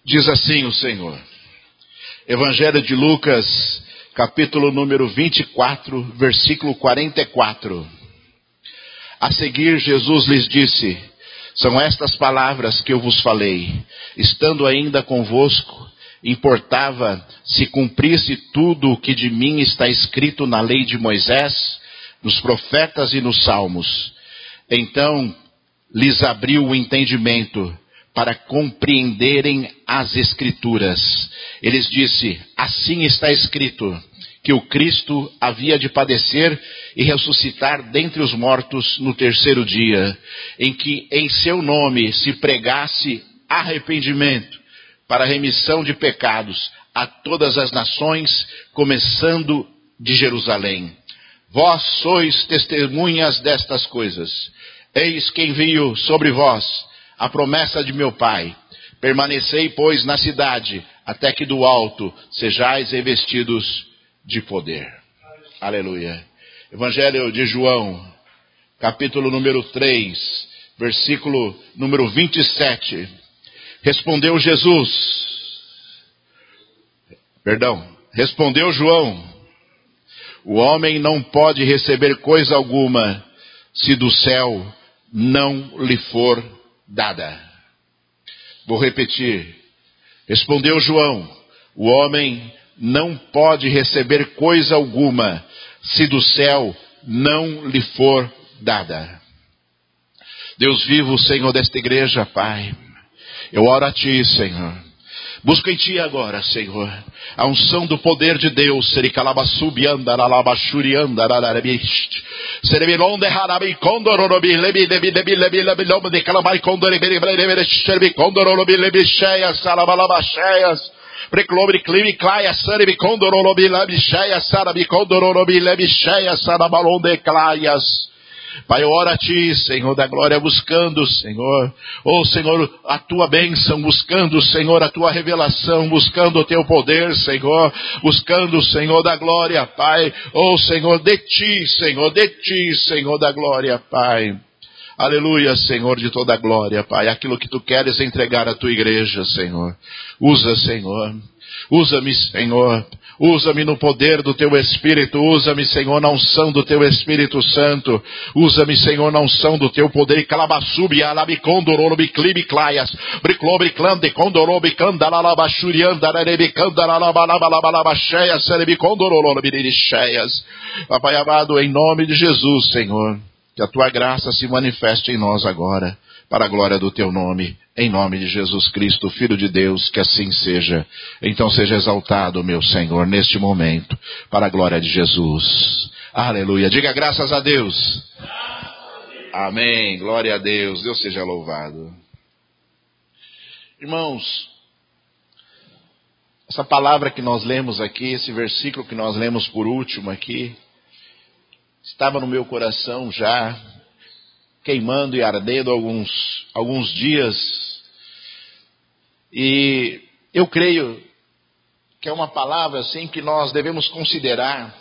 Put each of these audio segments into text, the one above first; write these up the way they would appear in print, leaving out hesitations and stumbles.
Diz assim o Senhor. Evangelho de Lucas, capítulo número 24, versículo 44. A seguir, Jesus lhes disse: são estas palavras que eu vos falei, estando ainda convosco, importava se cumprisse tudo o que de mim está escrito na lei de Moisés, nos profetas e nos salmos. Então lhes abriu o entendimento para compreenderem as Escrituras. Eles disse: assim está escrito, que o Cristo havia de padecer e ressuscitar dentre os mortos no terceiro dia, em que em seu nome se pregasse arrependimento para remissão de pecados a todas as nações, começando de Jerusalém. Vós sois testemunhas destas coisas. Eis que envio sobre vós a promessa de meu Pai. Permanecei, pois, na cidade, até que do alto sejais revestidos de poder. Aleluia. Evangelho de João, capítulo número 3, versículo número 27. Respondeu João: o homem não pode receber coisa alguma, se do céu não lhe for dada. Vou repetir. Respondeu João: o homem não pode receber coisa alguma, se do céu não lhe for dada. Deus vivo, Senhor desta igreja, Pai, eu oro a Ti, Senhor. Busco em Ti agora, Senhor, a unção do poder de Deus. Pai, eu oro a Ti, Senhor da glória, buscando, Senhor, Senhor, a Tua bênção, buscando, Senhor, a Tua revelação, buscando o Teu poder, Senhor, buscando, Senhor da glória, Pai, Senhor, de Ti, Senhor da glória, Pai. Aleluia, Senhor de toda a glória, Pai, aquilo que Tu queres entregar à Tua igreja, Senhor. Usa, Senhor. Usa-me, Senhor. Usa-me no poder do Teu Espírito. Usa-me, Senhor, na unção do Teu Espírito Santo. Usa-me, Senhor, na unção do Teu poder. Papai amado, em nome de Jesus, Senhor, que a Tua graça se manifeste em nós agora, para a glória do Teu nome, em nome de Jesus Cristo, Filho de Deus, que assim seja. Então seja exaltado, meu Senhor, neste momento, para a glória de Jesus. Aleluia. Diga graças a Deus. Amém. Glória a Deus. Deus seja louvado. Irmãos, essa palavra que nós lemos aqui, esse versículo que nós lemos por último aqui, estava no meu coração já, queimando e ardendo alguns dias. E eu creio que é uma palavra assim que nós devemos considerar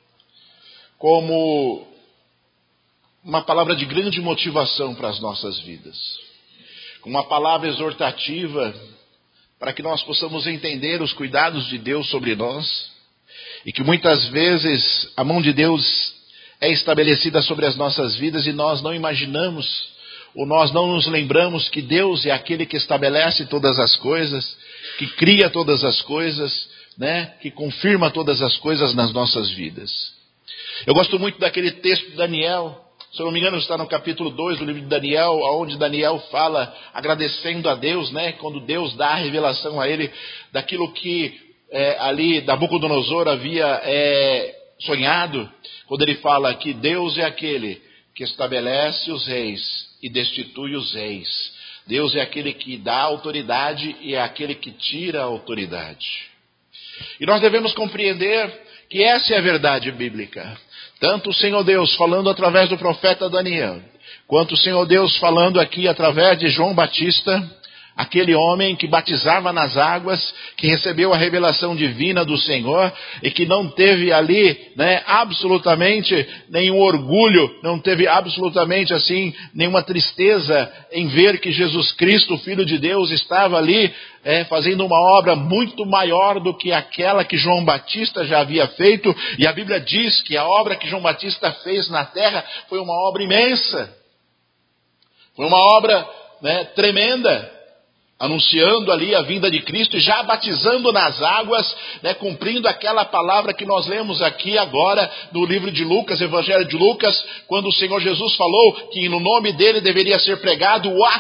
como uma palavra de grande motivação para as nossas vidas. Uma palavra exortativa para que nós possamos entender os cuidados de Deus sobre nós. E que muitas vezes a mão de Deus é estabelecida sobre as nossas vidas e nós não imaginamos, ou nós não nos lembramos que Deus é aquele que estabelece todas as coisas, que cria todas as coisas, né? Que confirma todas as coisas nas nossas vidas. Eu gosto muito daquele texto de Daniel, se eu não me engano está no capítulo 2 do livro de Daniel, onde Daniel fala agradecendo a Deus, né? Quando Deus dá a revelação a ele daquilo que ali Nabucodonosor havia sonhado, quando ele fala que Deus é aquele que estabelece os reis e destitui os reis. Deus é aquele que dá autoridade e é aquele que tira a autoridade. E nós devemos compreender que essa é a verdade bíblica. Tanto o Senhor Deus falando através do profeta Daniel, quanto o Senhor Deus falando aqui através de João Batista, aquele homem que batizava nas águas, que recebeu a revelação divina do Senhor e que não teve ali, absolutamente nenhum orgulho, não teve absolutamente assim nenhuma tristeza em ver que Jesus Cristo, o Filho de Deus, estava ali fazendo uma obra muito maior do que aquela que João Batista já havia feito. E a Bíblia diz que a obra que João Batista fez na terra foi uma obra imensa, foi uma obra tremenda, anunciando ali a vinda de Cristo e já batizando nas águas, cumprindo aquela palavra que nós lemos aqui agora no livro de Lucas, Evangelho de Lucas, quando o Senhor Jesus falou que no nome dele deveria ser pregado o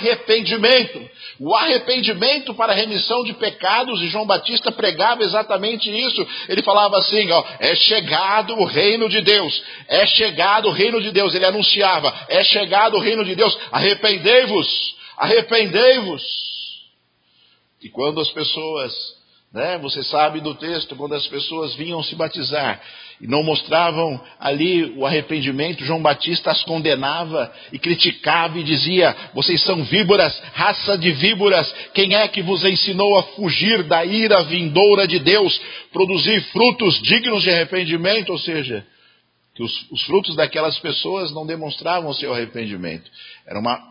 arrependimento para a remissão de pecados, e João Batista pregava exatamente isso. Ele falava assim, é chegado o reino de Deus, é chegado o reino de Deus. Ele anunciava, é chegado o reino de Deus, arrependei-vos, arrependei-vos. E quando as pessoas, você sabe do texto, quando as pessoas vinham se batizar e não mostravam ali o arrependimento, João Batista as condenava e criticava e dizia, vocês são víboras, raça de víboras, quem é que vos ensinou a fugir da ira vindoura de Deus, produzir frutos dignos de arrependimento? Ou seja, que os frutos daquelas pessoas não demonstravam o seu arrependimento, era uma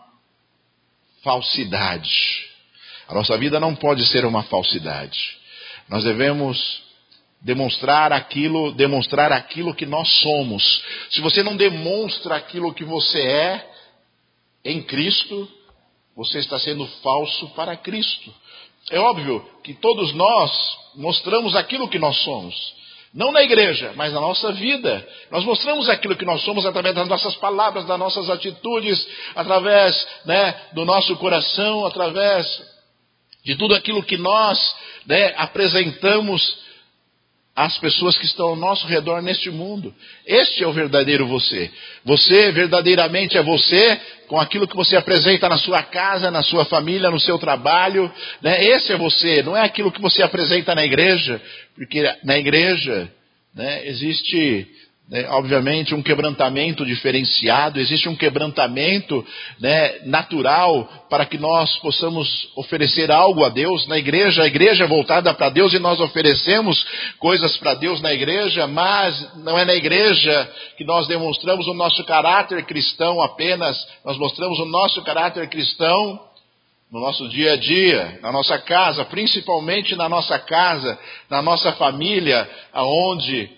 falsidade. A nossa vida não pode ser uma falsidade. Nós devemos demonstrar aquilo que nós somos. Se você não demonstra aquilo que você é em Cristo, você está sendo falso para Cristo. É óbvio que todos nós mostramos aquilo que nós somos. Não na igreja, mas na nossa vida. Nós mostramos aquilo que nós somos através das nossas palavras, das nossas atitudes, através do nosso coração, através de tudo aquilo que nós apresentamos às pessoas que estão ao nosso redor neste mundo. Este é o verdadeiro você. Você verdadeiramente é você com aquilo que você apresenta na sua casa, na sua família, no seu trabalho. Esse é você, não é aquilo que você apresenta na igreja, porque na igreja existe obviamente um quebrantamento diferenciado, existe um quebrantamento natural para que nós possamos oferecer algo a Deus. A igreja é voltada para Deus e nós oferecemos coisas para Deus na igreja, mas não é na igreja que nós demonstramos o nosso caráter cristão apenas, nós mostramos o nosso caráter cristão no nosso dia a dia, na nossa casa, principalmente na nossa casa, na nossa família, aonde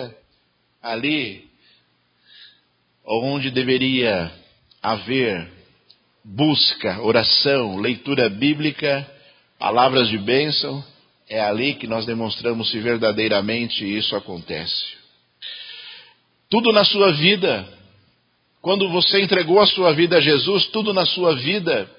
ali onde deveria haver busca, oração, leitura bíblica, palavras de bênção, é ali que nós demonstramos se verdadeiramente isso acontece. Tudo na sua vida, quando você entregou a sua vida a Jesus, tudo na sua vida,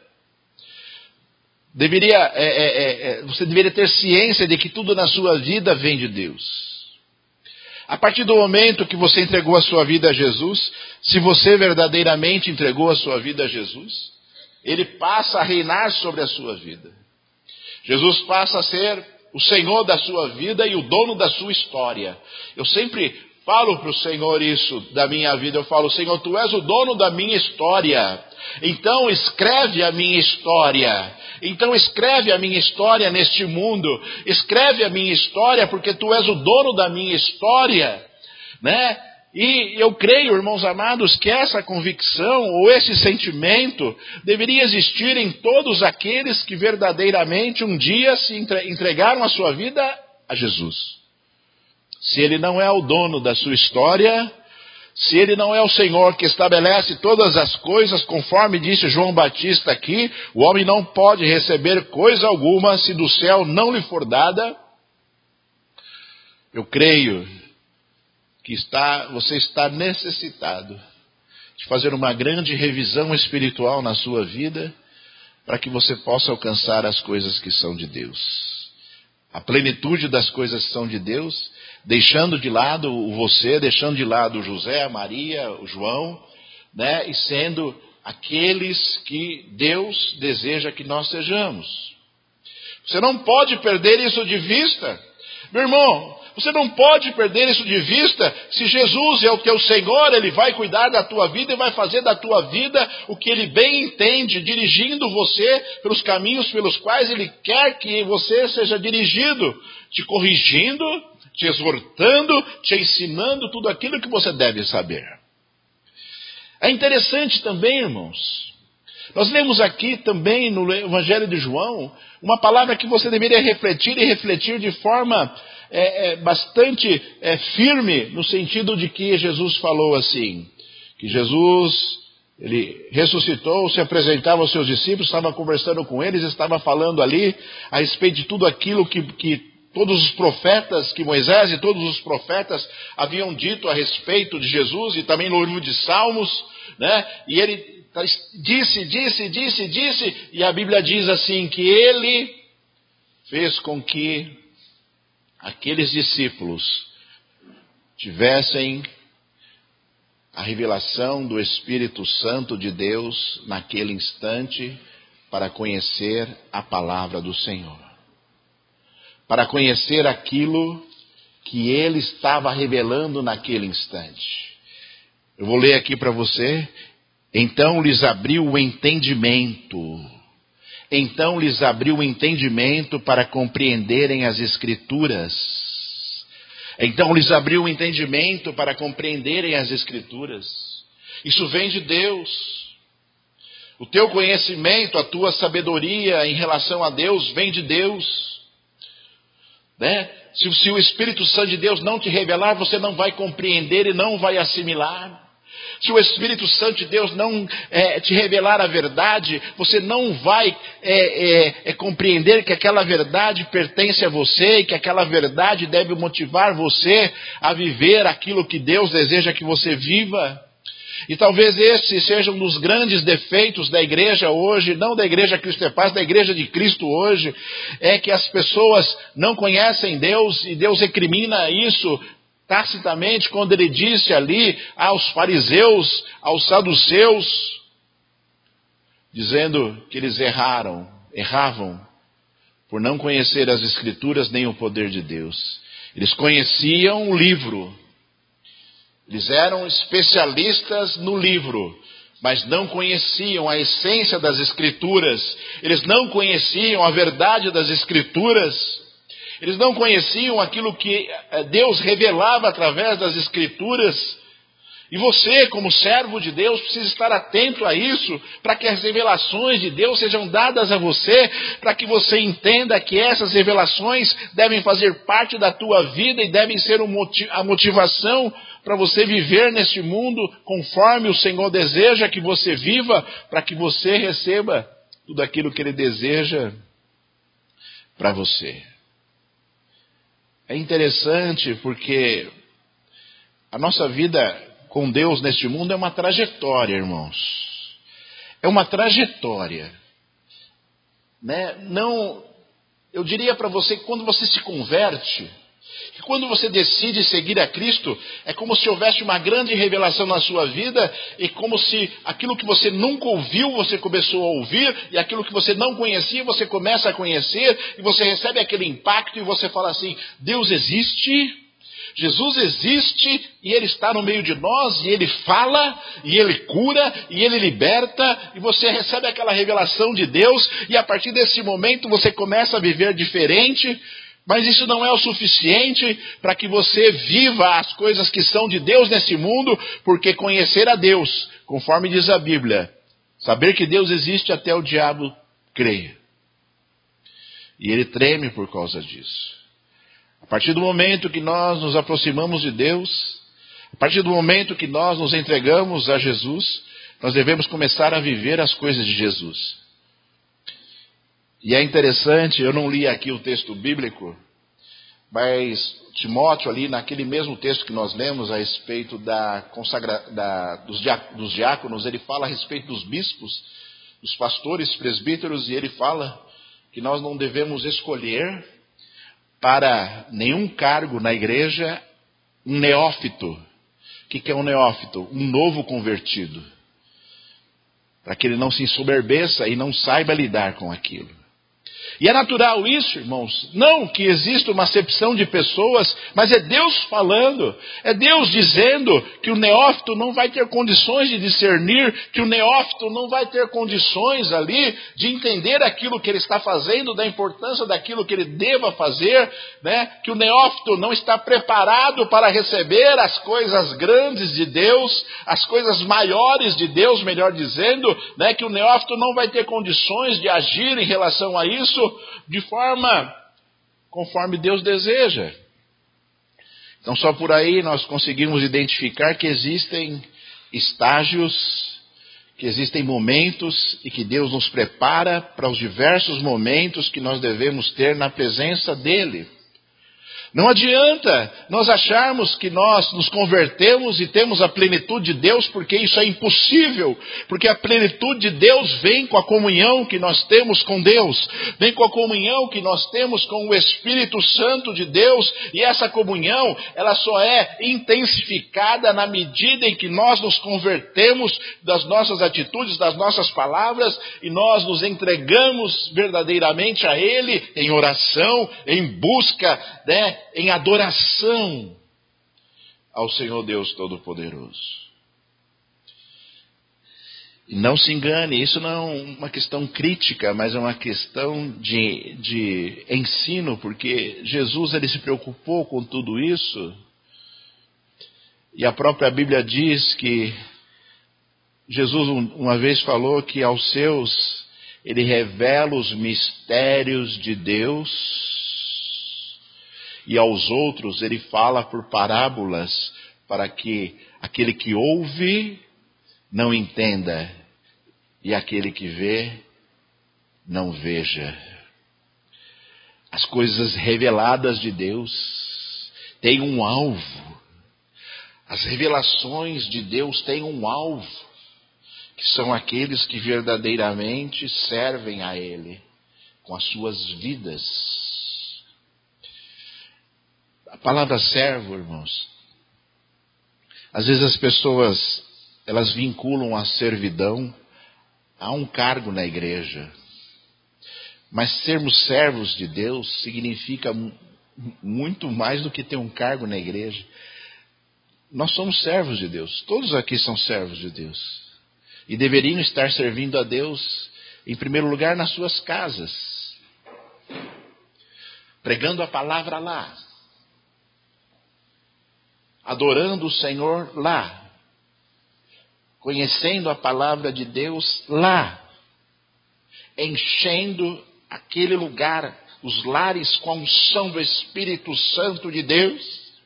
você deveria ter ciência de que tudo na sua vida vem de Deus. A partir do momento que você entregou a sua vida a Jesus, se você verdadeiramente entregou a sua vida a Jesus, Ele passa a reinar sobre a sua vida. Jesus passa a ser o Senhor da sua vida e o dono da sua história. Eu sempre falo para o Senhor isso da minha vida. Eu falo, Senhor, Tu és o dono da minha história. Então escreve a minha história. Então escreve a minha história neste mundo. Escreve a minha história porque Tu és o dono da minha história. E eu creio, irmãos amados, que essa convicção ou esse sentimento deveria existir em todos aqueles que verdadeiramente um dia se entregaram a sua vida a Jesus. Se Ele não é o dono da sua história, se Ele não é o Senhor que estabelece todas as coisas, conforme disse João Batista aqui, o homem não pode receber coisa alguma se do céu não lhe for dada. Eu creio que você está necessitado de fazer uma grande revisão espiritual na sua vida, para que você possa alcançar as coisas que são de Deus. A plenitude das coisas que são de Deus, deixando de lado o você, deixando de lado o José, a Maria, o João, e sendo aqueles que Deus deseja que nós sejamos. Você não pode perder isso de vista. Meu irmão, você não pode perder isso de vista. Se Jesus é o teu Senhor, Ele vai cuidar da tua vida e vai fazer da tua vida o que Ele bem entende, dirigindo você pelos caminhos pelos quais Ele quer que você seja dirigido, te corrigindo, te exortando, te ensinando tudo aquilo que você deve saber. É interessante também, irmãos, nós lemos aqui também no Evangelho de João uma palavra que você deveria refletir e refletir de forma bastante firme, no sentido de que Jesus falou assim, que Jesus, Ele ressuscitou, se apresentava aos seus discípulos, estava conversando com eles, estava falando ali a respeito de tudo aquilo que todos os profetas, que Moisés e todos os profetas haviam dito a respeito de Jesus, e também no livro de Salmos, né? E ele disse, e a Bíblia diz assim, que ele fez com que aqueles discípulos tivessem a revelação do Espírito Santo de Deus naquele instante para conhecer a palavra do Senhor. Para conhecer aquilo que Ele estava revelando naquele instante. Eu vou ler aqui para você. Então lhes abriu o entendimento. Então lhes abriu o entendimento para compreenderem as Escrituras. Então lhes abriu o entendimento para compreenderem as Escrituras. Isso vem de Deus. O teu conhecimento, a tua sabedoria em relação a Deus vem de Deus. Né? Se o Espírito Santo de Deus não te revelar, você não vai compreender e não vai assimilar. Se o Espírito Santo de Deus não te revelar a verdade, você não vai compreender que aquela verdade pertence a você e que aquela verdade deve motivar você a viver aquilo que Deus deseja que você viva. E talvez esse seja um dos grandes defeitos da igreja hoje, não da igreja Cristo é Paz, da igreja de Cristo hoje, é que as pessoas não conhecem Deus e Deus recrimina isso tacitamente quando ele disse ali aos fariseus, aos saduceus, dizendo que eles erravam por não conhecer as Escrituras nem o poder de Deus. Eles conheciam o livro, eles eram especialistas no livro, mas não conheciam a essência das Escrituras, eles não conheciam a verdade das Escrituras. Eles não conheciam aquilo que Deus revelava através das Escrituras. E você, como servo de Deus, precisa estar atento a isso, para que as revelações de Deus sejam dadas a você, para que você entenda que essas revelações devem fazer parte da tua vida e devem ser a motivação para você viver neste mundo conforme o Senhor deseja que você viva, para que você receba tudo aquilo que Ele deseja para você. É interessante porque a nossa vida com Deus neste mundo é uma trajetória, irmãos. É uma trajetória. Né? Não, eu diria para você que quando você se converte, que quando você decide seguir a Cristo, é como se houvesse uma grande revelação na sua vida, e como se aquilo que você nunca ouviu, você começou a ouvir, e aquilo que você não conhecia, você começa a conhecer, e você recebe aquele impacto, e você fala assim, Deus existe, Jesus existe, e Ele está no meio de nós, e Ele fala, e Ele cura, e Ele liberta, e você recebe aquela revelação de Deus, e a partir desse momento você começa a viver diferente. Mas isso não é o suficiente para que você viva as coisas que são de Deus nesse mundo, porque conhecer a Deus, conforme diz a Bíblia, saber que Deus existe até o diabo creia. E ele treme por causa disso. A partir do momento que nós nos aproximamos de Deus, a partir do momento que nós nos entregamos a Jesus, nós devemos começar a viver as coisas de Jesus. E é interessante, eu não li aqui o texto bíblico, mas Timóteo ali, naquele mesmo texto que nós lemos a respeito dos diáconos, ele fala a respeito dos bispos, dos pastores, presbíteros, e ele fala que nós não devemos escolher para nenhum cargo na igreja um neófito. O que é um neófito? Um novo convertido. Para que ele não se ensoberbeça e não saiba lidar com aquilo. E é natural isso, irmãos. Não que exista uma acepção de pessoas, mas é Deus falando. É Deus dizendo que o neófito não vai ter condições de discernir, que o neófito não vai ter condições ali de entender aquilo que ele está fazendo, da importância daquilo que ele deva fazer, né? Que o neófito não está preparado para receber as coisas grandes de Deus, as coisas maiores de Deus, melhor dizendo, né? Que o neófito não vai ter condições de agir em relação a isso de forma conforme Deus deseja. Então só por aí nós conseguimos identificar que existem estágios, que existem momentos e que Deus nos prepara para os diversos momentos que nós devemos ter na presença dEle. Não adianta nós acharmos que nós nos convertemos e temos a plenitude de Deus, porque isso é impossível. Porque a plenitude de Deus vem com a comunhão que nós temos com Deus. Vem com a comunhão que nós temos com o Espírito Santo de Deus. E essa comunhão, ela só é intensificada na medida em que nós nos convertemos das nossas atitudes, das nossas palavras, e nós nos entregamos verdadeiramente a Ele em oração, em busca, né? Em adoração ao Senhor Deus Todo-Poderoso. E não se engane, isso não é uma questão crítica, mas é uma questão de ensino, porque Jesus ele se preocupou com tudo isso. E a própria Bíblia diz que Jesus uma vez falou que aos seus ele revela os mistérios de Deus, e aos outros ele fala por parábolas, para que aquele que ouve não entenda, e aquele que vê não veja. As coisas reveladas de Deus têm um alvo. As revelações de Deus têm um alvo, que são aqueles que verdadeiramente servem a Ele com as suas vidas. A palavra servo, irmãos, às vezes as pessoas, elas vinculam a servidão a um cargo na igreja. Mas sermos servos de Deus significa muito mais do que ter um cargo na igreja. Nós somos servos de Deus, todos aqui são servos de Deus. E deveriam estar servindo a Deus, em primeiro lugar, nas suas casas. Pregando a palavra lá. Adorando o Senhor lá, conhecendo a palavra de Deus lá, enchendo aquele lugar, os lares com a unção do Espírito Santo de Deus,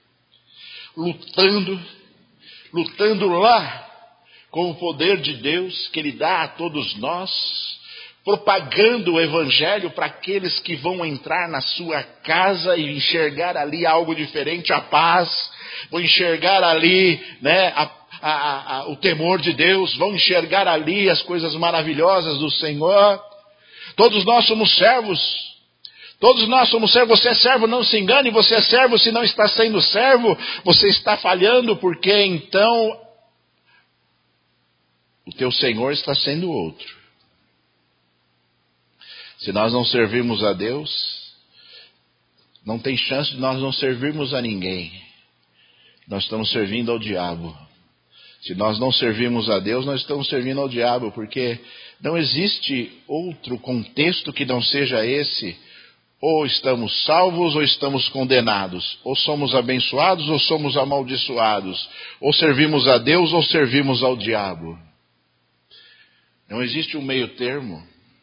lutando lá com o poder de Deus que Ele dá a todos nós, propagando o Evangelho para aqueles que vão entrar na sua casa e enxergar ali algo diferente, a paz, vão enxergar ali, né, o temor de Deus, vão enxergar ali as coisas maravilhosas do Senhor. Todos nós somos servos. Todos nós somos servos. Você é servo, não se engane. Você é servo, se não está sendo servo, você está falhando, porque então o teu Senhor está sendo outro. Se nós não servirmos a Deus, não tem chance de nós não servirmos a ninguém. Nós estamos servindo ao diabo. Se nós não servimos a Deus, nós estamos servindo ao diabo, porque não existe outro contexto que não seja esse. Ou estamos salvos ou estamos condenados. Ou somos abençoados ou somos amaldiçoados. Ou servimos a Deus ou servimos ao diabo. Não existe um meio termo,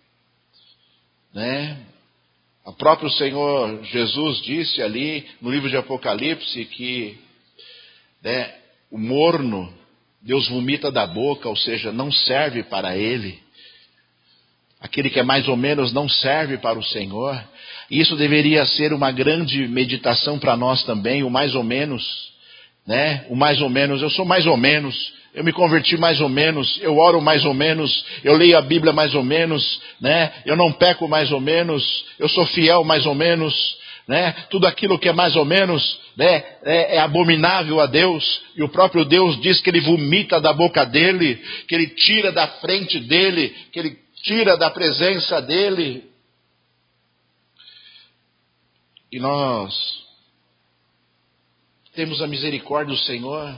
né? O próprio Senhor Jesus disse ali no livro de Apocalipse que, né, o morno Deus vomita da boca, ou seja, não serve para Ele. Aquele que é mais ou menos não serve para o Senhor. E isso deveria ser uma grande meditação para nós também, o mais ou menos, né? O mais ou menos, eu sou mais ou menos, eu me converti mais ou menos, eu oro mais ou menos, eu leio a Bíblia mais ou menos, né? Eu não peco mais ou menos, eu sou fiel mais ou menos, né? Tudo aquilo que é mais ou menos, né, é abominável a Deus. E o próprio Deus diz que Ele vomita da boca dele, que Ele tira da frente dele, que Ele tira da presença dele. E nós temos a misericórdia do Senhor,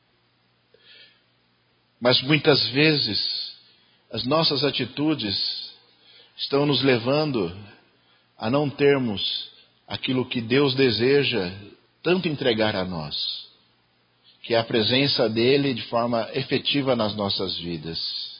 mas muitas vezes as nossas atitudes estão nos levando a não termos aquilo que Deus deseja tanto entregar a nós, que é a presença dEle de forma efetiva nas nossas vidas.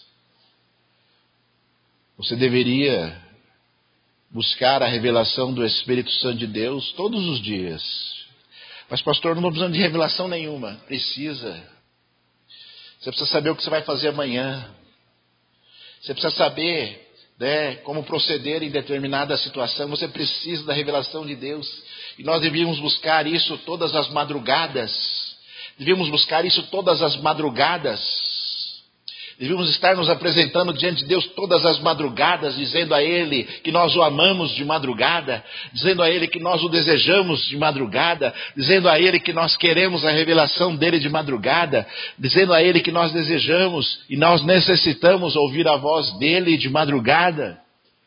Você deveria buscar a revelação do Espírito Santo de Deus todos os dias. Mas pastor, não estou precisando de revelação nenhuma. Precisa. Você precisa saber o que você vai fazer amanhã. Você precisa saber, como proceder em determinada situação. Você precisa da revelação de Deus. E nós devíamos buscar isso todas as madrugadas. Devíamos buscar isso todas as madrugadas. Devíamos estar nos apresentando diante de Deus todas as madrugadas, dizendo a Ele que nós o amamos de madrugada, dizendo a Ele que nós o desejamos de madrugada, dizendo a Ele que nós queremos a revelação dEle de madrugada, dizendo a Ele que nós desejamos e nós necessitamos ouvir a voz dEle de madrugada,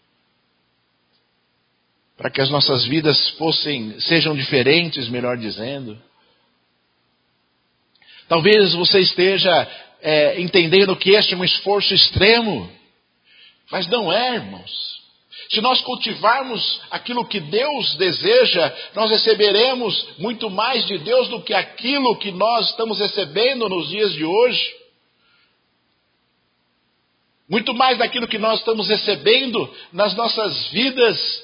para que as nossas vidas sejam diferentes, melhor dizendo. Talvez você esteja entendendo que este é um esforço extremo, mas não é, irmãos. Se nós cultivarmos aquilo que Deus deseja, nós receberemos muito mais de Deus do que aquilo que nós estamos recebendo nos dias de hoje. Muito mais daquilo que nós estamos recebendo nas nossas vidas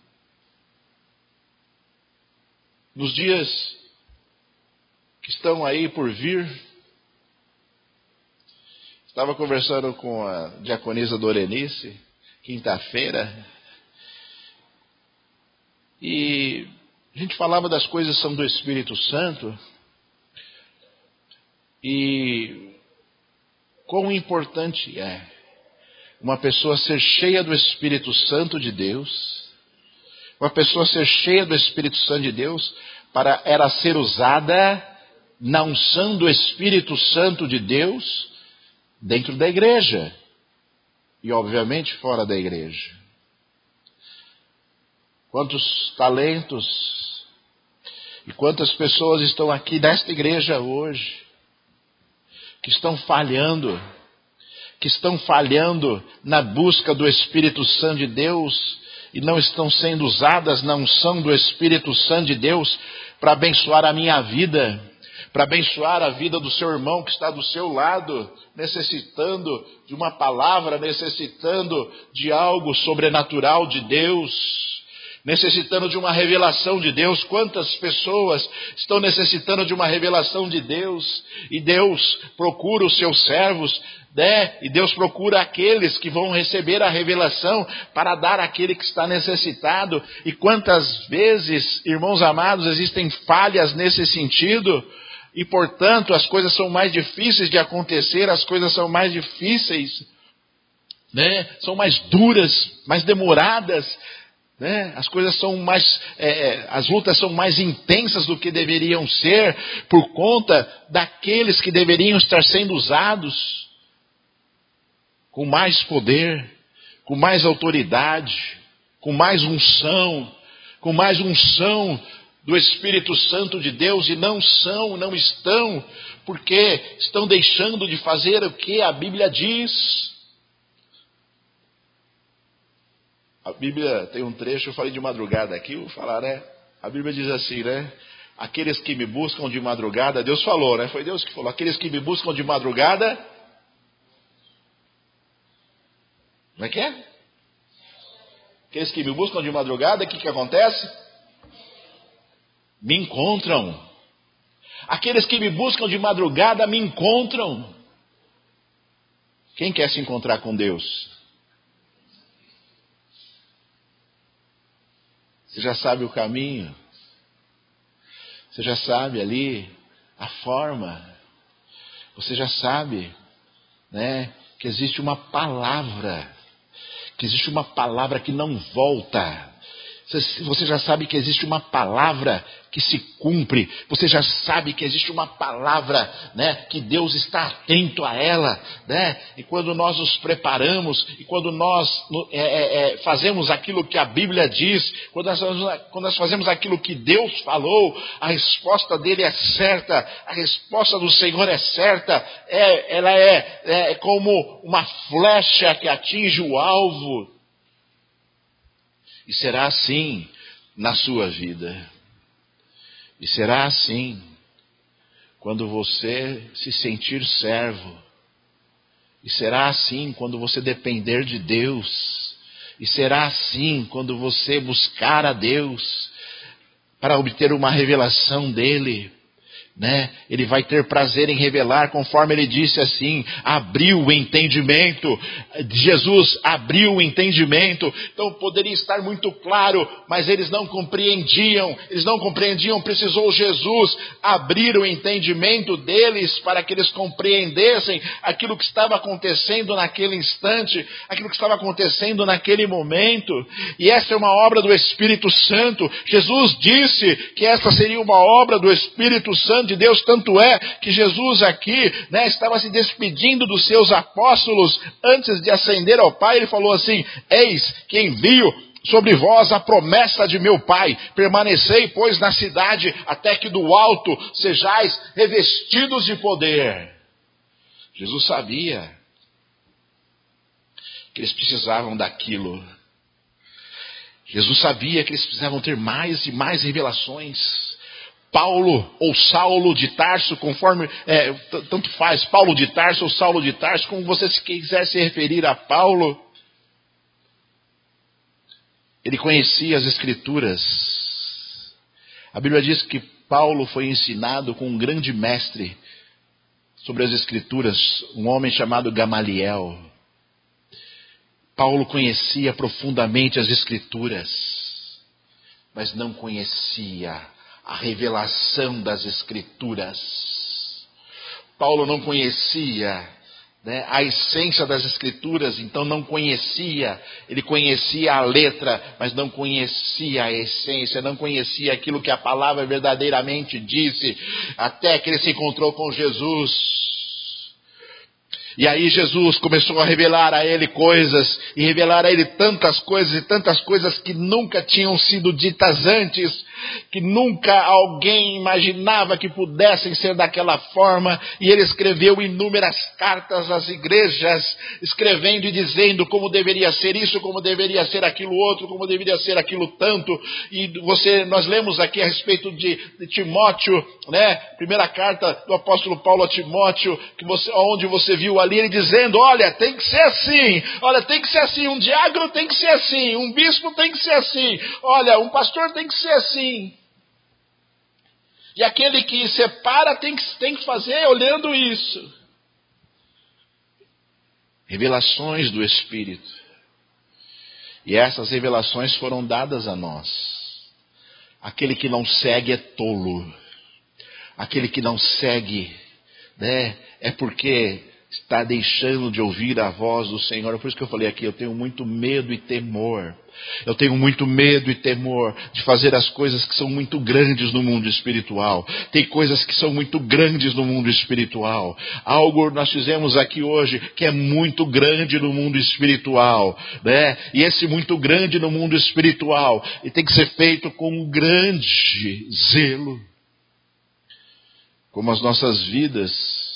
nos dias que estão aí por vir. Estava conversando com a diaconisa Dorenice, quinta-feira, e a gente falava das coisas que são do Espírito Santo, e quão importante é uma pessoa ser cheia do Espírito Santo de Deus, uma pessoa ser cheia do Espírito Santo de Deus, para ela ser usada na unção do Espírito Santo de Deus, dentro da igreja e obviamente fora da igreja. Quantos talentos e quantas pessoas estão aqui nesta igreja hoje que estão falhando na busca do Espírito Santo de Deus e não estão sendo usadas na unção do Espírito Santo de Deus para abençoar a minha vida, para abençoar a vida do seu irmão que está do seu lado, necessitando de uma palavra, necessitando de algo sobrenatural de Deus, necessitando de uma revelação de Deus. Quantas pessoas estão necessitando de uma revelação de Deus? E Deus procura os seus servos, e Deus procura aqueles que vão receber a revelação para dar àquele que está necessitado. E quantas vezes, irmãos amados, existem falhas nesse sentido? E, portanto, as coisas são mais difíceis de acontecer, as coisas são mais difíceis, são mais duras, mais demoradas, as coisas são mais, as lutas são mais intensas do que deveriam ser, por conta daqueles que deveriam estar sendo usados com mais poder, com mais autoridade, com mais unção do Espírito Santo de Deus, e não estão, porque estão deixando de fazer o que a Bíblia diz. A Bíblia tem um trecho, eu falei de madrugada aqui, eu vou falar, a Bíblia diz assim, aqueles que me buscam de madrugada, Deus falou, foi Deus que falou, aqueles que me buscam de madrugada, como é que é? Aqueles que me buscam de madrugada, o que acontece? Me encontram. Aqueles que me buscam de madrugada me encontram. Quem quer se encontrar com Deus? Você já sabe o caminho. Você já sabe ali a forma. Você já sabe, que existe uma palavra. Que existe uma palavra que não volta. Você já sabe que existe uma palavra que se cumpre. Você já sabe que existe uma palavra, né, que Deus está atento a ela, né? E quando nós nos preparamos, e quando nós fazemos aquilo que a Bíblia diz, quando nós fazemos aquilo que Deus falou, a resposta dele é certa, a resposta do Senhor é certa. Ela é como uma flecha que atinge o alvo. E será assim na sua vida. E será assim quando você se sentir servo. E será assim quando você depender de Deus. E será assim quando você buscar a Deus para obter uma revelação dele. Né? Ele vai ter prazer em revelar, conforme ele disse assim, abriu o entendimento. Jesus abriu o entendimento. Então poderia estar muito claro, mas eles não compreendiam, precisou Jesus abrir o entendimento deles para que eles compreendessem aquilo que estava acontecendo naquele instante, aquilo que estava acontecendo naquele momento. E essa é uma obra do Espírito Santo. Jesus disse que essa seria uma obra do Espírito Santo de Deus, tanto é que Jesus aqui, né, estava se despedindo dos seus apóstolos antes de ascender ao Pai. Ele falou assim: eis que envio sobre vós a promessa de meu Pai, permanecei pois na cidade até que do alto sejais revestidos de poder. Jesus sabia que eles precisavam daquilo. Jesus sabia que eles precisavam ter mais e mais revelações. Paulo ou Saulo de Tarso, conforme, tanto faz, Paulo de Tarso ou Saulo de Tarso, como você quiser se referir a Paulo, ele conhecia as Escrituras. A Bíblia diz que Paulo foi ensinado com um grande mestre sobre as Escrituras, um homem chamado Gamaliel. Paulo conhecia profundamente as Escrituras, mas não conhecia a revelação das Escrituras. Paulo não conhecia, né, a essência das Escrituras, então não conhecia. Ele conhecia a letra, mas não conhecia a essência, não conhecia aquilo que a palavra verdadeiramente disse, até que ele se encontrou com Jesus. E aí Jesus começou a revelar a ele coisas, e revelar a ele tantas coisas que nunca tinham sido ditas antes, que nunca alguém imaginava que pudessem ser daquela forma. E ele escreveu inúmeras cartas às igrejas, escrevendo e dizendo como deveria ser isso, como deveria ser aquilo outro, como deveria ser aquilo tanto. E nós lemos aqui a respeito de Timóteo, né? Primeira carta do apóstolo Paulo a Timóteo, onde você viu ali ele dizendo: olha, tem que ser assim, um diácono tem que ser assim, um bispo tem que ser assim, olha, um pastor tem que ser assim. E aquele que separa tem que fazer olhando isso. Revelações do Espírito. E essas revelações foram dadas a nós. Aquele que não segue é tolo. Aquele que não segue, né, é porque está deixando de ouvir a voz do Senhor. É por isso que eu falei aqui, eu tenho muito medo e temor. Eu tenho muito medo e temor de fazer as coisas que são muito grandes no mundo espiritual. Tem coisas que são muito grandes no mundo espiritual. Algo nós fizemos aqui hoje que é muito grande no mundo espiritual, né? E esse muito grande no mundo espiritual, e tem que ser feito com um grande zelo. Como as nossas vidas,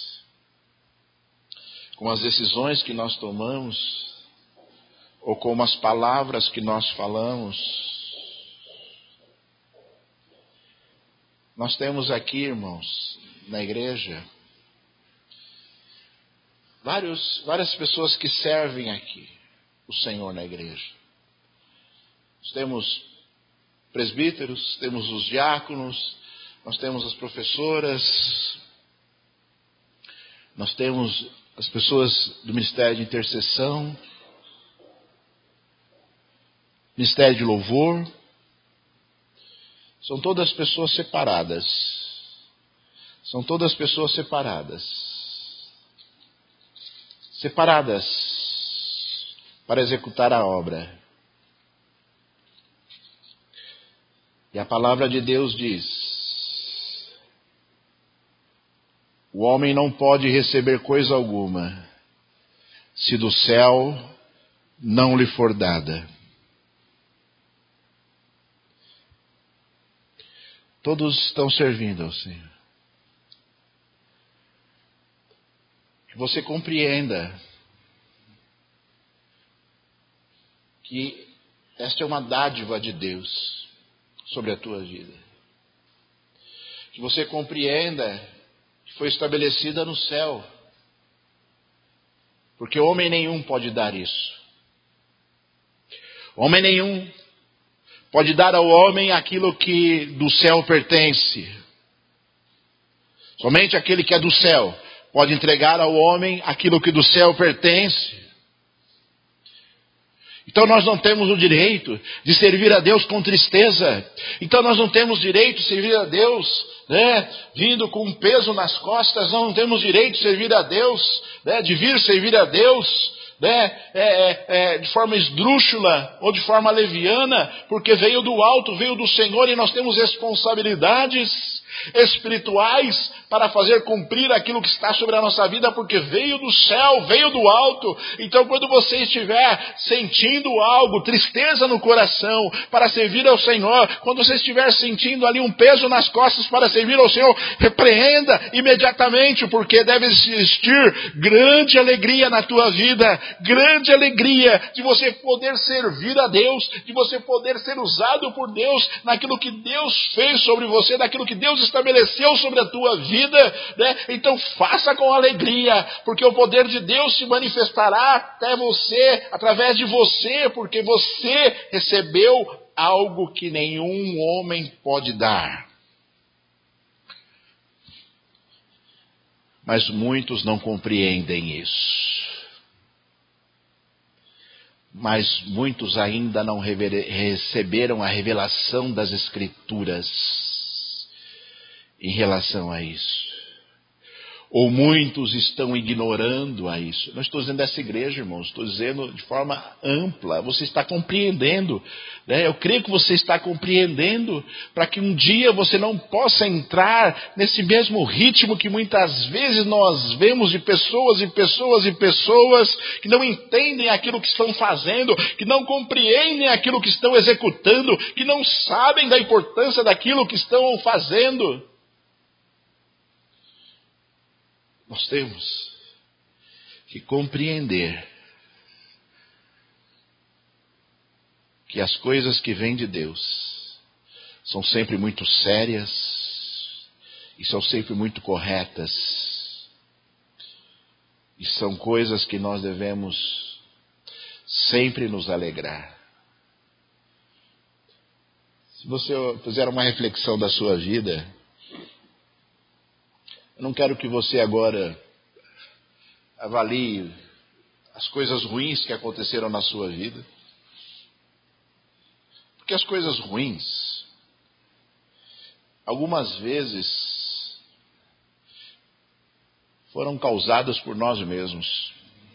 com as decisões que nós tomamos, ou como as palavras que nós falamos. Nós temos aqui, irmãos, na igreja, várias pessoas que servem aqui o Senhor na igreja. Nós temos presbíteros, temos os diáconos, nós temos as professoras, nós temos as pessoas do Ministério de Intercessão, Ministério de Louvor. São todas pessoas separadas. São todas pessoas separadas. Separadas para executar a obra. E a palavra de Deus diz: o homem não pode receber coisa alguma se do céu não lhe for dada. Todos estão servindo ao Senhor. Que você compreenda que esta é uma dádiva de Deus sobre a tua vida. Que você compreenda que foi estabelecida no céu. Porque homem nenhum pode dar isso. Homem nenhum pode dar ao homem aquilo que do céu pertence. Somente aquele que é do céu pode entregar ao homem aquilo que do céu pertence. Então nós não temos o direito de servir a Deus com tristeza. Então nós não temos direito de servir a Deus, vindo com um peso nas costas. Não temos direito de servir a Deus, de vir servir a Deus, de forma esdrúxula ou de forma leviana, porque veio do alto, veio do Senhor, e nós temos responsabilidades espirituais para fazer cumprir aquilo que está sobre a nossa vida, porque veio do céu, veio do alto. Então quando você estiver sentindo algo, tristeza no coração para servir ao Senhor, quando você estiver sentindo ali um peso nas costas para servir ao Senhor, repreenda imediatamente, porque deve existir grande alegria na tua vida, grande alegria de você poder servir a Deus, de você poder ser usado por Deus naquilo que Deus fez sobre você, naquilo que Deus estabeleceu sobre a tua vida, Então faça com alegria, porque o poder de Deus se manifestará até você, através de você, porque você recebeu algo que nenhum homem pode dar. Mas muitos não compreendem isso. Mas muitos ainda não receberam a revelação das Escrituras em relação a isso. Ou muitos estão ignorando a isso. Não estou dizendo dessa igreja, irmãos, estou dizendo de forma ampla. Você está compreendendo, Eu creio que você está compreendendo, para que um dia você não possa entrar nesse mesmo ritmo que muitas vezes nós vemos de pessoas e pessoas e pessoas que não entendem aquilo que estão fazendo, que não compreendem aquilo que estão executando, que não sabem da importância daquilo que estão fazendo. Nós temos que compreender que as coisas que vêm de Deus são sempre muito sérias e são sempre muito corretas. E são coisas que nós devemos sempre nos alegrar. Se você fizer uma reflexão da sua vida, eu não quero que você agora avalie as coisas ruins que aconteceram na sua vida. Porque as coisas ruins, algumas vezes, foram causadas por nós mesmos.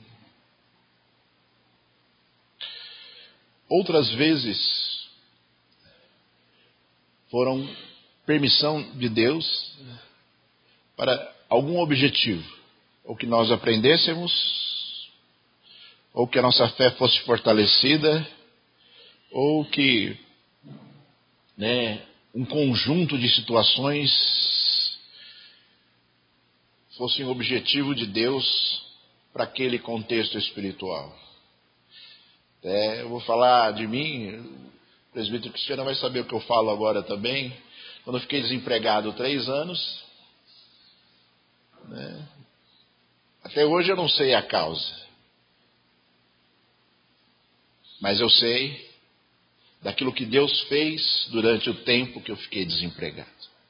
Outras vezes, foram permissão de Deus para algum objetivo, ou que nós aprendêssemos, ou que a nossa fé fosse fortalecida, ou que um conjunto de situações fossem objetivo de Deus para aquele contexto espiritual. Eu vou falar de mim, o presbítero Cristiano vai saber o que eu falo agora também. Quando eu fiquei desempregado 3 anos, até hoje eu não sei a causa, mas eu sei daquilo que Deus fez durante o tempo que eu fiquei desempregado.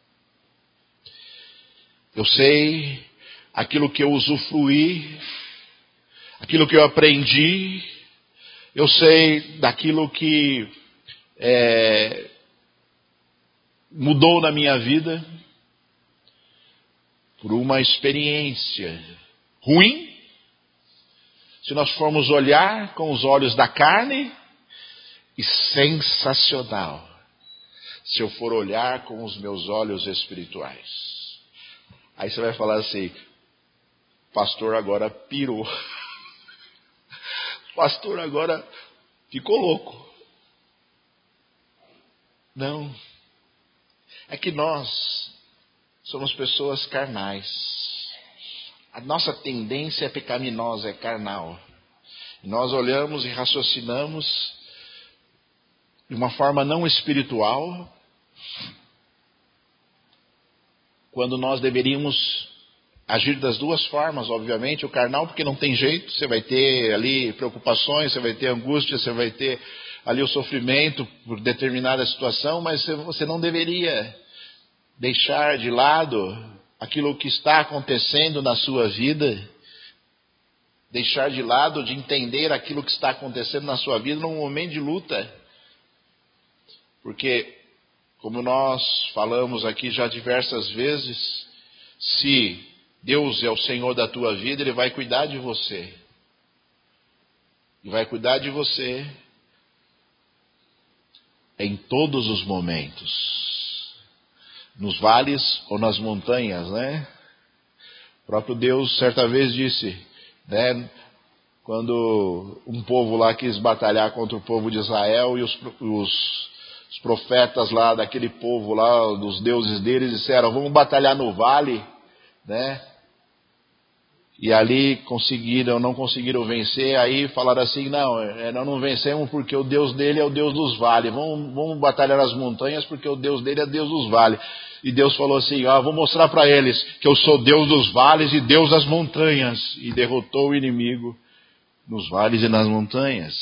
Eu sei aquilo que eu usufruí, aquilo que eu aprendi, eu sei daquilo que mudou na minha vida por uma experiência ruim. Se nós formos olhar com os olhos da carne, e sensacional. se eu for olhar com os meus olhos espirituais. Aí você vai falar assim, pastor agora pirou. Pastor agora ficou louco. Não. É que nós somos pessoas carnais. A nossa tendência é pecaminosa, é carnal. Nós olhamos e raciocinamos de uma forma não espiritual, quando nós deveríamos agir das duas formas, obviamente. O carnal, porque não tem jeito, você vai ter ali preocupações, você vai ter angústia, você vai ter ali o sofrimento por determinada situação, mas você não deveria deixar de lado aquilo que está acontecendo na sua vida, deixar de lado de entender aquilo que está acontecendo na sua vida num momento de luta. Porque, como nós falamos aqui já diversas vezes, se Deus é o Senhor da tua vida, Ele vai cuidar de você. E vai cuidar de você em todos os momentos. Nos vales ou nas montanhas, né? O próprio Deus certa vez disse, né? Quando um povo lá quis batalhar contra o povo de Israel, e os profetas lá daquele povo lá, dos deuses deles, disseram, vamos batalhar no vale, né? E ali não conseguiram vencer, aí falaram assim, nós não vencemos porque o Deus dele é o Deus dos vales, vamos batalhar nas montanhas porque o Deus dele é Deus dos vales. E Deus falou assim, vou mostrar para eles que eu sou Deus dos vales e Deus das montanhas. E derrotou o inimigo nos vales e nas montanhas.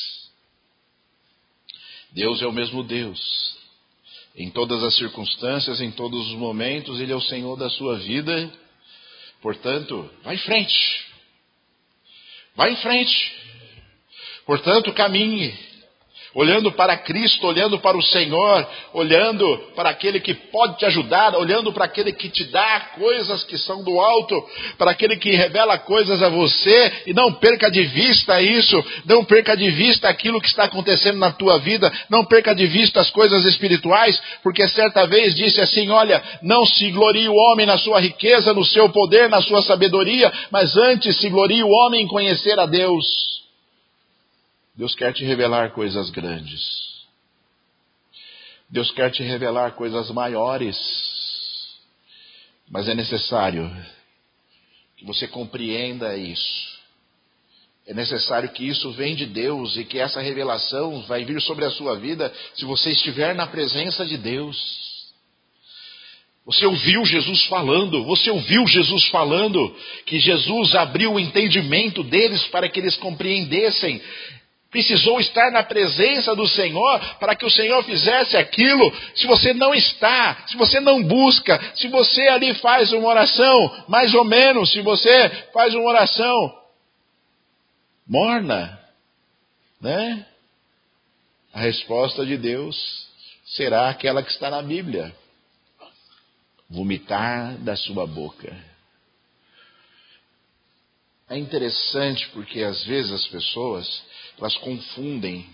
Deus é o mesmo Deus. Em todas as circunstâncias, em todos os momentos, Ele é o Senhor da sua vida. Portanto, vá em frente. Vá em frente. Portanto, caminhe. Olhando para Cristo, olhando para o Senhor, olhando para aquele que pode te ajudar, olhando para aquele que te dá coisas que são do alto, para aquele que revela coisas a você, e não perca de vista isso, não perca de vista aquilo que está acontecendo na tua vida, não perca de vista as coisas espirituais, porque certa vez disse assim, olha, não se glorie o homem na sua riqueza, no seu poder, na sua sabedoria, mas antes se glorie o homem em conhecer a Deus. Deus quer te revelar coisas grandes. Deus quer te revelar coisas maiores. Mas é necessário que você compreenda isso. É necessário que isso venha de Deus e que essa revelação vai vir sobre a sua vida se você estiver na presença de Deus. Você ouviu Jesus falando que Jesus abriu o entendimento deles para que eles compreendessem. Precisou estar na presença do Senhor para que o Senhor fizesse aquilo. Se você não está, se você não busca, se você ali faz uma oração, mais ou menos, se você faz uma oração morna, né? A resposta de Deus será aquela que está na Bíblia. Vomitar da sua boca. É interessante porque às vezes as pessoas, elas confundem.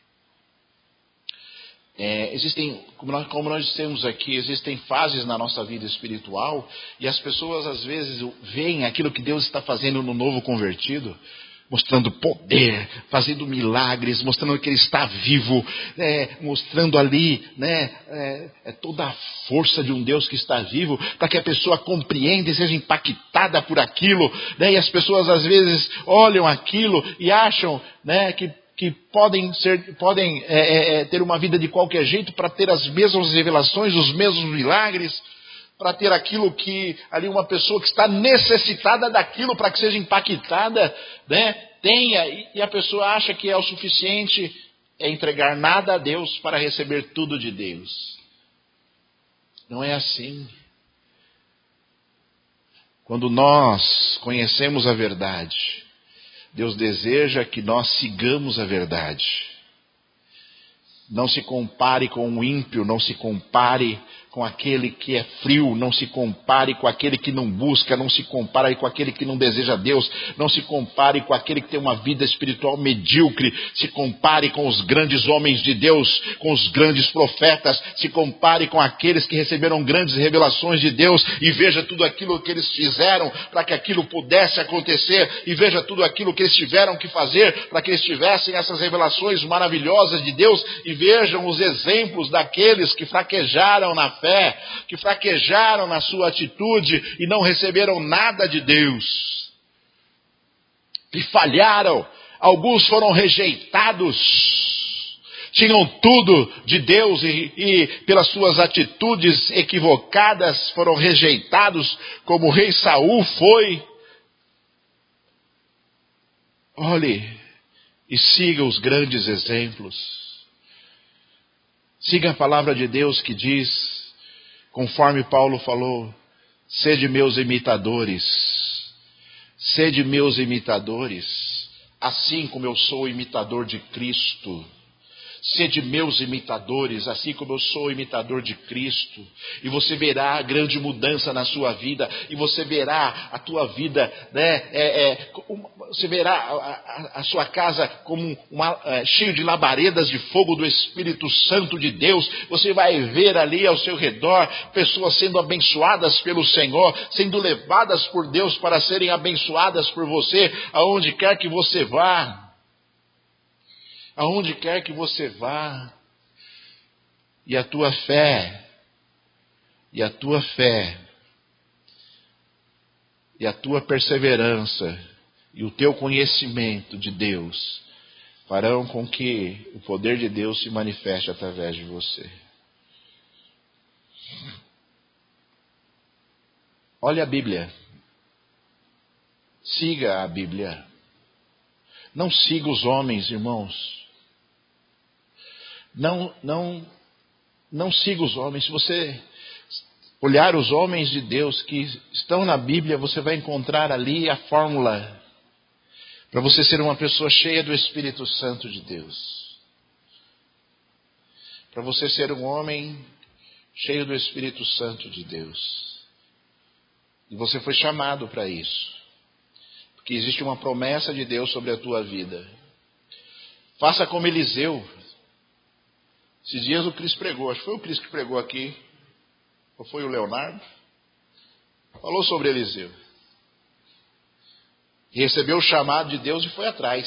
Existem, como nós dissemos aqui, existem fases na nossa vida espiritual e as pessoas às vezes veem aquilo que Deus está fazendo no novo convertido, mostrando poder, fazendo milagres, mostrando que Ele está vivo, mostrando ali, toda a força de um Deus que está vivo, para que a pessoa compreenda e seja impactada por aquilo, e as pessoas às vezes olham aquilo e acham, que podem ter uma vida de qualquer jeito para ter as mesmas revelações, os mesmos milagres, para ter aquilo que ali uma pessoa que está necessitada daquilo para que seja impactada, tenha, e a pessoa acha que é o suficiente entregar nada a Deus para receber tudo de Deus. Não é assim. Quando nós conhecemos a verdade, Deus deseja que nós sigamos a verdade. Não se compare com o ímpio, não se compare com aquele que é frio, não se compare com aquele que não busca, não se compare com aquele que não deseja Deus, não se compare com aquele que tem uma vida espiritual medíocre, se compare com os grandes homens de Deus, com os grandes profetas, se compare com aqueles que receberam grandes revelações de Deus e veja tudo aquilo que eles fizeram para que aquilo pudesse acontecer e veja tudo aquilo que eles tiveram que fazer para que eles tivessem essas revelações maravilhosas de Deus e vejam os exemplos daqueles que fraquejaram na fé, que fraquejaram na sua atitude e não receberam nada de Deus, que falharam, alguns foram rejeitados, tinham tudo de Deus e pelas suas atitudes equivocadas foram rejeitados, como o rei Saul foi. Olhe e siga os grandes exemplos, siga a palavra de Deus que diz, conforme Paulo falou, sede meus imitadores, assim como eu sou imitador de Cristo. Sede meus imitadores, assim como eu sou imitador de Cristo. E você verá a grande mudança na sua vida. E você verá a tua vida, você verá a sua casa como cheio de labaredas de fogo do Espírito Santo de Deus. Você vai ver ali ao seu redor pessoas sendo abençoadas pelo Senhor, sendo levadas por Deus para serem abençoadas por você, aonde quer que você vá. Aonde quer que você vá, e a tua fé, e a tua perseverança, e o teu conhecimento de Deus, farão com que o poder de Deus se manifeste através de você. Olhe a Bíblia, siga a Bíblia, não siga os homens, irmãos. Não siga os homens. Se você olhar os homens de Deus que estão na Bíblia, você vai encontrar ali a fórmula para você ser uma pessoa cheia do Espírito Santo de Deus. Para você ser um homem cheio do Espírito Santo de Deus. E você foi chamado para isso. Porque existe uma promessa de Deus sobre a tua vida. Faça como Eliseu. Esses dias o Cris pregou, acho que foi o Cris que pregou aqui, ou foi o Leonardo, falou sobre Eliseu. E recebeu o chamado de Deus e foi atrás.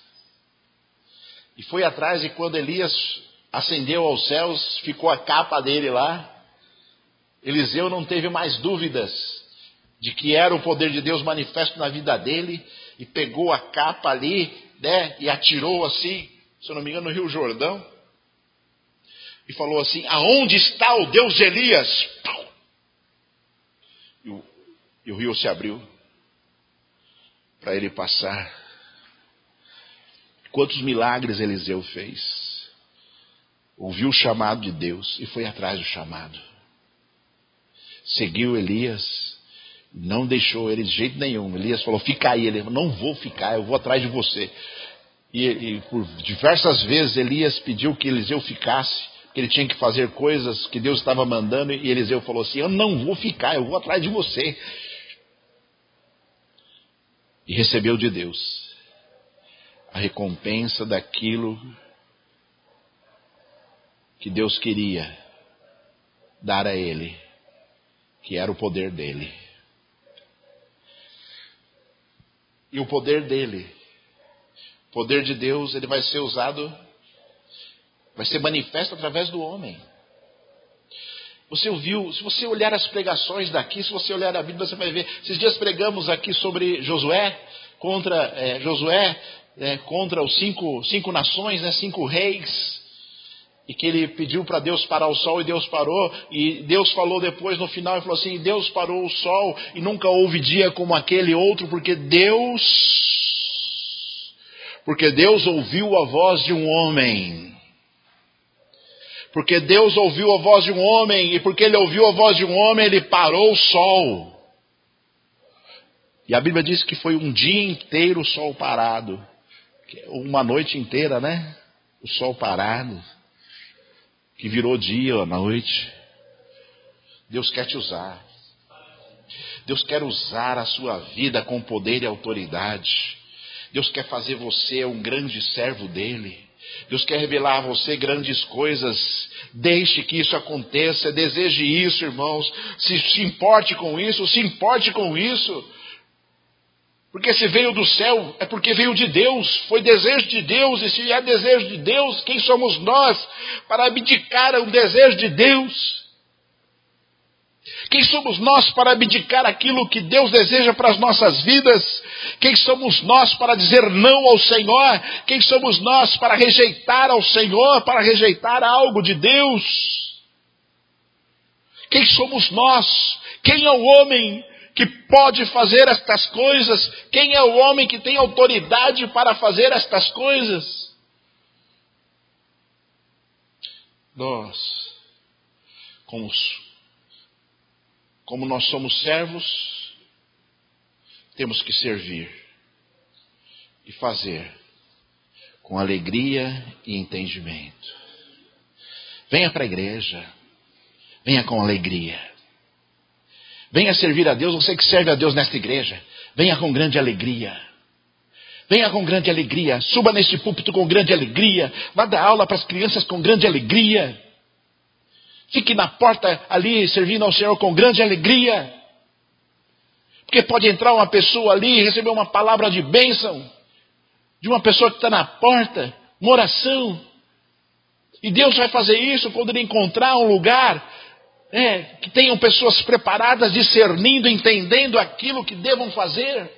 E foi atrás e quando Elias ascendeu aos céus, ficou a capa dele lá, Eliseu não teve mais dúvidas de que era o poder de Deus manifesto na vida dele, e pegou a capa ali, e atirou assim, se eu não me engano, no Rio Jordão, e falou assim, aonde está o Deus de Elias? E o rio se abriu para ele passar. Quantos milagres Eliseu fez? Ouviu o chamado de Deus e foi atrás do chamado. Seguiu Elias, não deixou ele de jeito nenhum. Elias falou, fica aí. Ele falou, não vou ficar, eu vou atrás de você. E por diversas vezes Elias pediu que Eliseu ficasse, que ele tinha que fazer coisas que Deus estava mandando, e Eliseu falou assim, eu não vou ficar, eu vou atrás de você. E recebeu de Deus a recompensa daquilo que Deus queria dar a ele, que era o poder dele. E o poder dele, o poder de Deus, ele vai ser usado, vai ser manifesto através do homem. Você ouviu, se você olhar as pregações daqui, se você olhar a Bíblia, você vai ver. Esses dias pregamos aqui sobre Josué, contra os cinco nações, 5 reis, e que ele pediu para Deus parar o sol e Deus parou, e Deus falou depois no final, ele falou assim, Deus parou o sol e nunca houve dia como aquele outro, porque Deus ouviu a voz de um homem. Porque Deus ouviu a voz de um homem, e porque ele ouviu a voz de um homem, ele parou o sol. E a Bíblia diz que foi um dia inteiro o sol parado. Uma noite inteira, né? O sol parado. Que virou dia ou noite. Deus quer te usar. Deus quer usar a sua vida com poder e autoridade. Deus quer fazer você um grande servo dele. Deus quer revelar a você grandes coisas. Deixe que isso aconteça. Deseje isso, irmãos. Se importe com isso, se importe com isso. Porque se veio do céu, é porque veio de Deus. Foi desejo de Deus. E se é desejo de Deus, quem somos nós para abdicar a um desejo de Deus? Quem somos nós para abdicar aquilo que Deus deseja para as nossas vidas? Quem somos nós para dizer não ao Senhor? Quem somos nós para rejeitar ao Senhor, para rejeitar algo de Deus? Quem somos nós? Quem é o homem que pode fazer estas coisas? Quem é o homem que tem autoridade para fazer estas coisas? Nós, como nós somos servos, temos que servir e fazer com alegria e entendimento. Venha para a igreja, venha com alegria. Venha servir a Deus, você que serve a Deus nesta igreja, venha com grande alegria. Venha com grande alegria, suba neste púlpito com grande alegria, vá dar aula para as crianças com grande alegria. Fique na porta ali servindo ao Senhor com grande alegria. Porque pode entrar uma pessoa ali e receber uma palavra de bênção de uma pessoa que está na porta, uma oração. E Deus vai fazer isso quando Ele encontrar um lugar que tenham pessoas preparadas, discernindo, entendendo aquilo que devam fazer.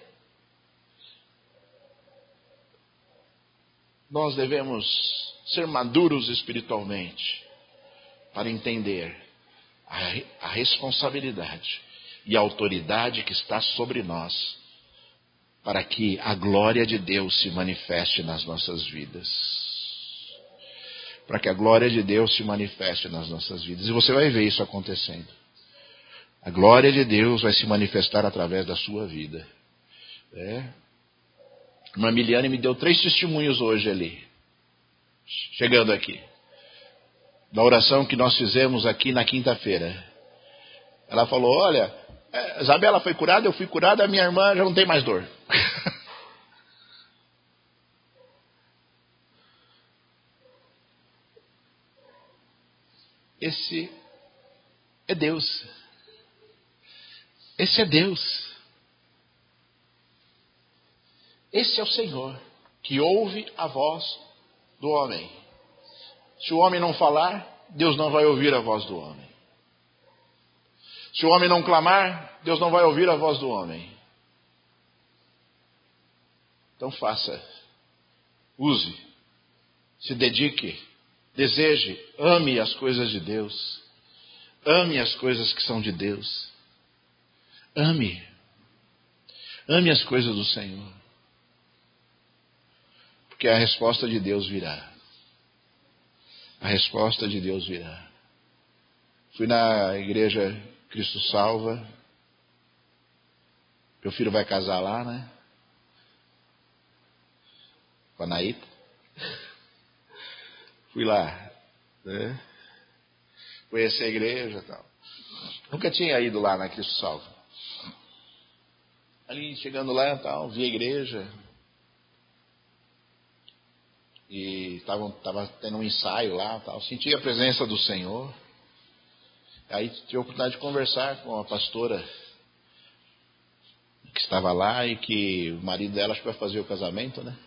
Nós devemos ser maduros espiritualmente para entender a responsabilidade e a autoridade que está sobre nós, para que a glória de Deus se manifeste nas nossas vidas. Para que a glória de Deus se manifeste nas nossas vidas. E você vai ver isso acontecendo. A glória de Deus vai se manifestar através da sua vida. A irmã Miliane me deu 3 testemunhos hoje ali, chegando aqui, da oração que nós fizemos aqui na quinta-feira. Ela falou, olha, Isabela foi curada, eu fui curada, a minha irmã já não tem mais dor. Esse é Deus. Esse é Deus. Esse é o Senhor, que ouve a voz do homem. Se o homem não falar, Deus não vai ouvir a voz do homem. Se o homem não clamar, Deus não vai ouvir a voz do homem. Então faça, use, se dedique, deseje, ame as coisas de Deus. Ame as coisas que são de Deus. Ame as coisas do Senhor. Porque a resposta de Deus virá. A resposta de Deus virá. Fui na igreja Cristo Salva. Meu filho vai casar lá, né? Com a Naíta. Fui lá, né? Conheci a igreja e tal. Nunca tinha ido lá na Cristo Salva. Ali, chegando lá e tal, vi a igreja. E estava tendo um ensaio lá, tal. Senti a presença do Senhor. Aí tive a oportunidade de conversar com a pastora que estava lá e que o marido dela acho que vai fazer o casamento, né?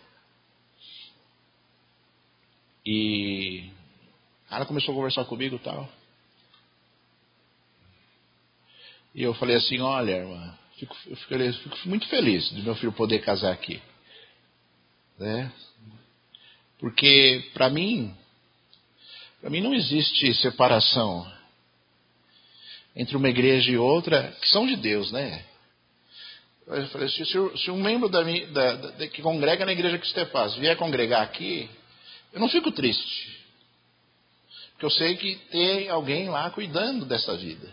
E ela começou a conversar comigo e tal. E eu falei assim, olha, irmã, eu fico muito feliz de meu filho poder casar aqui, né? Porque para mim não existe separação entre uma igreja e outra, que são de Deus, né? Eu falei, se um membro que congrega na igreja Cristo é Paz vier congregar aqui, eu não fico triste. Porque eu sei que tem alguém lá cuidando dessa vida.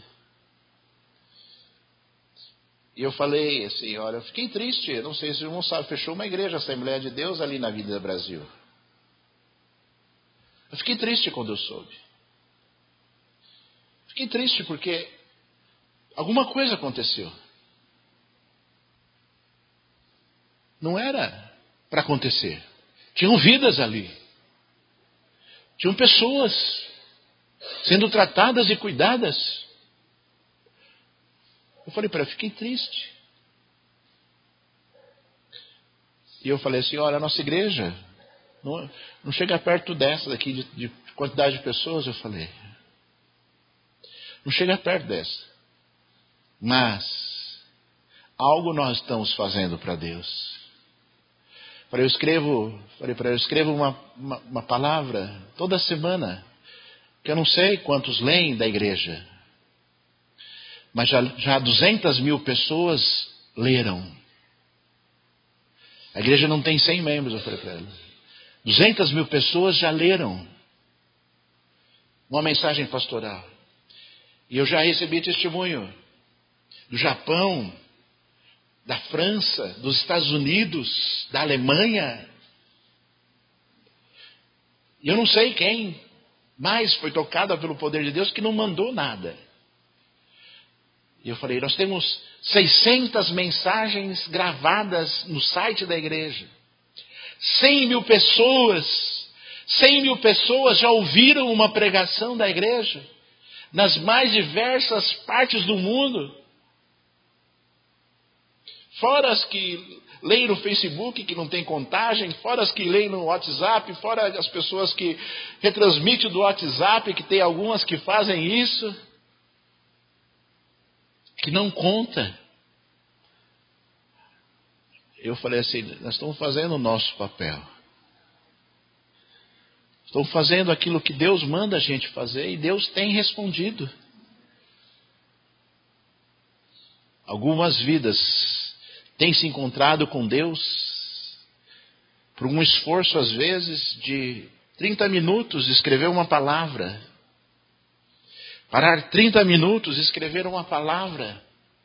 E eu falei assim, olha, eu fiquei triste, eu não sei se o irmão sabe, fechou uma igreja, Assembleia de Deus ali na Vida Brasil. Eu fiquei triste quando eu soube. Fiquei triste porque Alguma coisa aconteceu. Não era para acontecer. Tinham vidas ali. Tinham pessoas sendo tratadas e cuidadas. Eu falei para ela, fiquei triste. E eu falei assim, olha, a nossa igreja não chega perto dessa daqui, de quantidade de pessoas, eu falei. Não chega perto dessa. Mas algo nós estamos fazendo para Deus. Falei, eu escrevo uma palavra toda semana, que eu não sei quantos leem da igreja, mas já 200.000 pessoas leram. A igreja não tem 100 membros, eu falei para ela. 200.000 pessoas já leram uma mensagem pastoral. E eu já recebi testemunho do Japão, da França, dos Estados Unidos, da Alemanha. E eu não sei quem mais foi tocada pelo poder de Deus que não mandou nada. E eu falei, nós temos 600 mensagens gravadas no site da igreja. 100.000 pessoas já ouviram uma pregação da igreja nas mais diversas partes do mundo. Fora as que leem no Facebook, que não tem contagem, fora as que leem no WhatsApp, fora as pessoas que retransmitem do WhatsApp, que tem algumas que fazem isso, que não conta. Eu falei assim, nós estamos fazendo o nosso papel. Estamos fazendo aquilo que Deus manda a gente fazer e Deus tem respondido. Algumas vidas têm se encontrado com Deus por um esforço, às vezes, de 30 minutos escrever uma palavra. Parar 30 minutos e escrever uma palavra.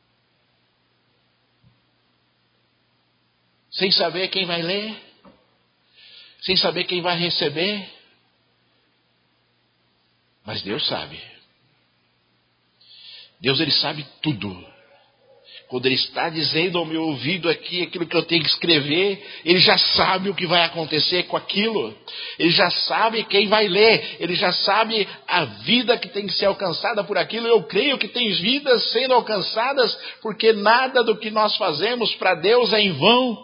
Sem saber quem vai ler. Sem saber quem vai receber. Mas Deus sabe. Deus, Ele sabe tudo. Quando Ele está dizendo ao meu ouvido aqui aquilo que eu tenho que escrever, Ele já sabe o que vai acontecer com aquilo. Ele já sabe quem vai ler. Ele já sabe a vida que tem que ser alcançada por aquilo. Eu creio que tem vidas sendo alcançadas, porque nada do que nós fazemos para Deus é em vão.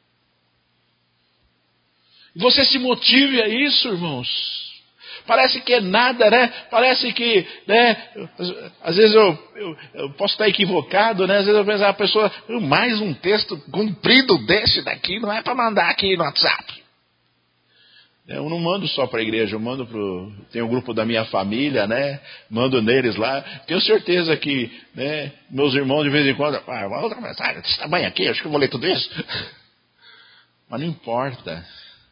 Você se motive a isso, irmãos. Parece que é nada, né? Parece que, né? Às vezes eu posso estar equivocado, né? Às vezes eu penso, a pessoa, mais um texto comprido desse daqui, não é para mandar aqui no WhatsApp. Eu não mando só para a igreja, eu mando tem um grupo da minha família, né? Mando neles lá. Tenho certeza que, né, meus irmãos de vez em quando, outra mensagem desse tamanho aqui, acho que eu vou ler tudo isso. Mas não importa.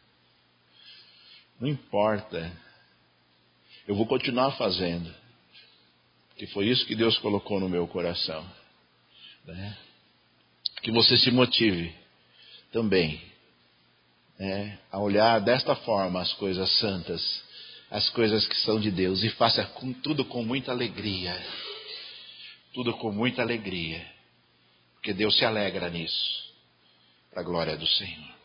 Não importa. Eu vou continuar fazendo. Que foi isso que Deus colocou no meu coração. Né? Que você se motive também, né, a olhar desta forma as coisas santas, as coisas que são de Deus. E faça tudo com muita alegria. Tudo com muita alegria. Porque Deus se alegra nisso. Para a glória do Senhor.